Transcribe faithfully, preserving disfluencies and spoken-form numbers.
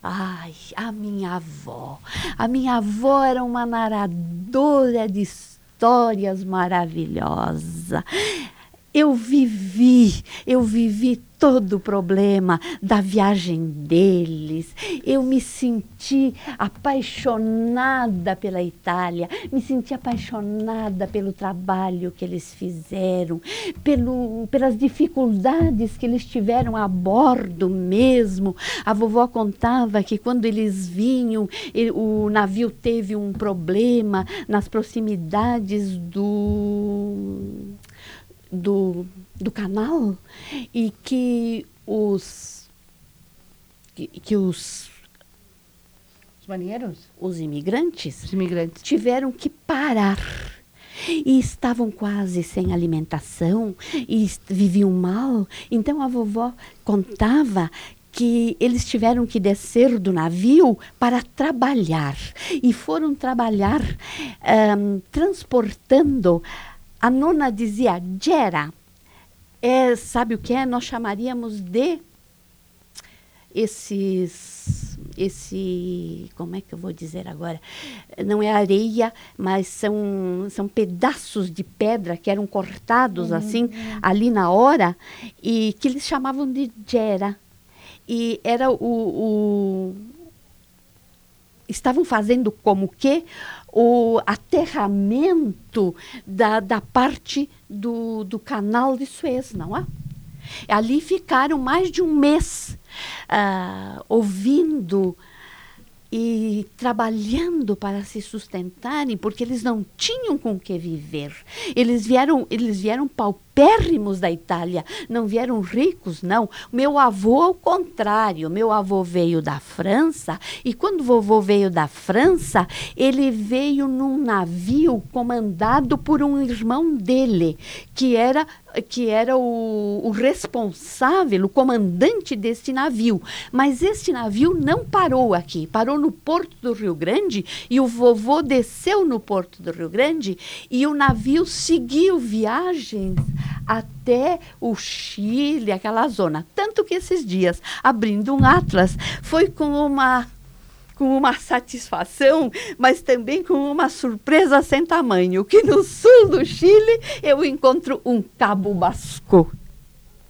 Ai, a minha avó. A minha avó era uma narradora de histórias maravilhosa. Eu vivi, eu vivi todo o problema da viagem deles. Eu me senti apaixonada pela Itália, me senti apaixonada pelo trabalho que eles fizeram, pelo, pelas dificuldades que eles tiveram a bordo mesmo. A vovó contava que quando eles vinham, ele, o navio teve um problema nas proximidades do... Do, do canal e que os que, que os, os marinheiros, os imigrantes, os imigrantes tiveram que parar e estavam quase sem alimentação e viviam mal. Então a vovó contava que eles tiveram que descer do navio para trabalhar e foram trabalhar um, transportando. A nona dizia, gera, é, sabe o que é? Nós chamaríamos de esses, esse, como é que eu vou dizer agora? Não é areia, mas são, são pedaços de pedra que eram cortados uhum, assim, uhum. ali na hora, e que eles chamavam de gera. E era o... o estavam fazendo como que o aterramento da, da parte do, do canal de Suez, não é? Ali ficaram mais de um mês uh, ouvindo e trabalhando para se sustentarem, porque eles não tinham com que viver. Eles vieram, eles vieram paupérrimos da Itália, não vieram ricos, não. Meu avô, ao contrário, meu avô veio da França, e quando o vovô veio da França, ele veio num navio comandado por um irmão dele, que era, que era o, o responsável, o comandante desse navio. Mas esse navio não parou aqui, parou no Porto do Rio Grande, e o vovô desceu no Porto do Rio Grande, e o navio seguiu viagens até o Chile, aquela zona. Tanto que esses dias, abrindo um atlas, foi com uma, com uma satisfação, mas também com uma surpresa sem tamanho, que no sul do Chile eu encontro um Cabo Basco.